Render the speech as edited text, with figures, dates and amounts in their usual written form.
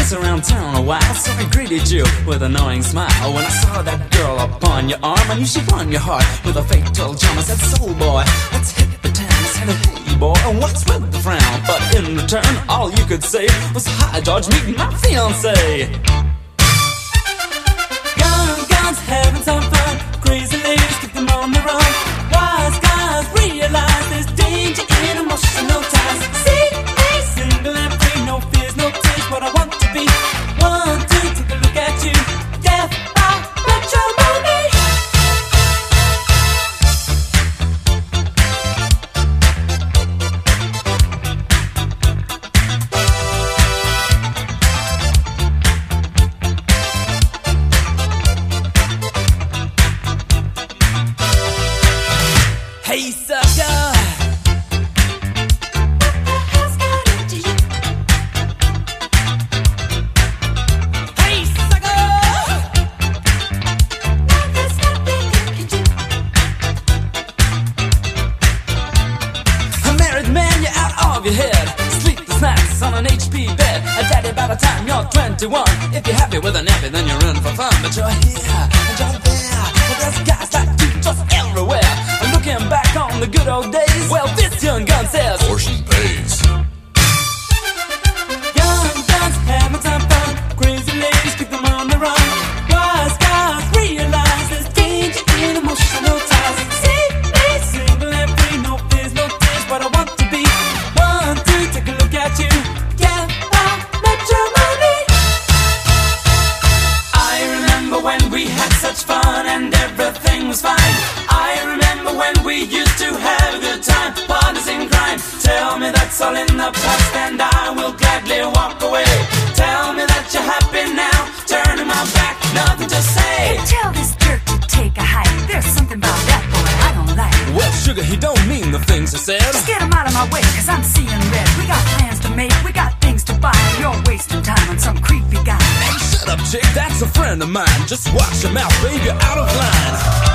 dance around town a while, so I greeted you with an annoying smile. When I saw that girl upon your arm, I knew she won your heart with a fatal charm. I said, soul boy, let's hit the town. I said, hey boy, what's with the frown? But in return, all you could say was, hi George, meet my fiancé. Guns, having some fun. Crazy ladies, keep them on the run. Wise guys realize there's danger in emotional ties. See me single and free, no fears, no tears. What I want to be. 1, 2, take a look at you. Death by matrimony. Hey sucker, what the hell's got into you? Hey sucker, now there's nothing you can do. A married man, you're out of your head. Sleepless nights on an HP bed. A daddy by the time you're 21. If you're happy with a nappy, then you're in for fun. But you're here and you're there. Well, there's guys like you just everywhere. Looking back on the good old days, well, this young gun says portion pays. Young guns having some fun. Crazy ladies keep them on the run. Wise guys realize there's danger in emotional ties. See me single and free, no fears, no tears. What I want to be. 1, 2, take a look at you. Yeah, I met your money. I remember when we had such fun and everything was fine. I remember when we used to have a good time, partners in crime. Tell me that's all in the past and I will gladly walk away. Tell me that you're happy now, turning my back, nothing to say. Hey, tell this jerk to take a hike. There's something about that boy I don't like. Well, sugar, he don't mean the things he said. Just get him out of my way, cause I'm seeing red. We got plans to make, we got things to buy. You're wasting time on some creepy guy. Hey, shut up, chick, that's a friend of mine. Just watch your mouth, baby, you're out of line.